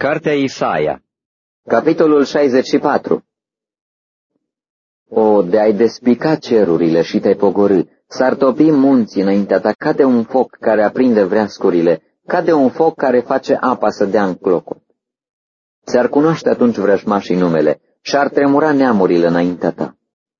Cartea Isaia, Capitolul 64. O, de-ai despica cerurile și te-ai pogorâ, s-ar topi munții înaintea ta ca de un foc care aprinde vreascurile, ca de un foc care face apa să dea în clocot. Ți-ar cunoaște atunci vrăjmașii numele și-ar tremura neamurile înaintea ta.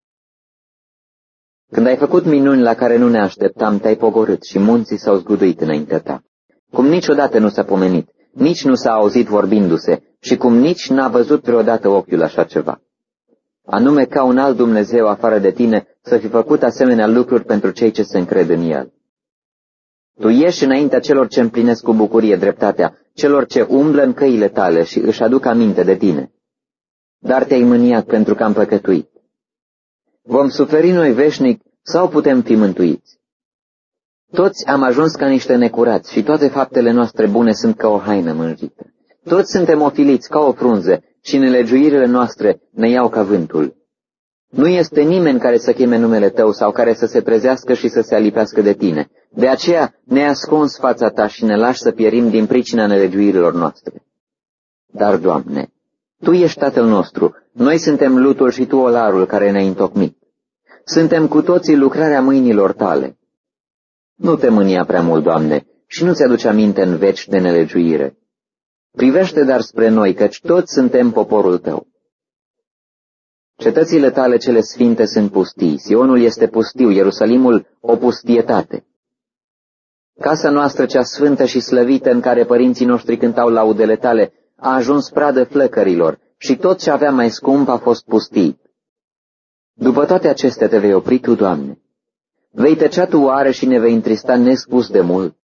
Când ai făcut minuni la care nu ne așteptam, te-ai pogorât și munții s-au zguduit înaintea ta. Cum niciodată nu s-a pomenit, nici nu s-a auzit vorbindu-se și cum nici n-a văzut vreodată ochiul așa ceva. Anume ca un alt Dumnezeu afară de tine să fi făcut asemenea lucruri pentru cei ce se încred în El. Tu ieși înaintea celor ce împlinesc cu bucurie dreptatea, celor ce umblă în căile tale și își aduc aminte de tine. Dar te-ai mâniat pentru că am păcătuit. Vom suferi noi veșnic sau putem fi mântuiți? Toți am ajuns ca niște necurați și toate faptele noastre bune sunt ca o haină mânjită. Toți suntem ofiliți ca o frunză și nelegiuirile noastre ne iau ca vântul. Nu este nimeni care să cheme numele tău sau care să se trezească și să se alipească de tine. De aceea ne-ai ascuns fața ta și ne lași să pierim din pricina nelegiuirilor noastre. Dar, Doamne, Tu ești Tatăl nostru, noi suntem lutul și Tu olarul care ne-ai întocmit. Suntem cu toții lucrarea mâinilor Tale. Nu te mânia prea mult, Doamne, și nu ți-aduce aminte în veci de nelegiuire. Privește dar spre noi, căci toți suntem poporul Tău. Cetățile Tale cele sfinte sunt pustii, Sionul este pustiu, Ierusalimul o pustietate. Casa noastră cea sfântă și slăvită în care părinții noștri cântau laudele Tale a ajuns pradă flăcărilor și tot ce avea mai scump a fost pustit. După toate acestea te vei opri Tu, Doamne. Vei tăcea Tu oare și ne vei întrista nespus de mult?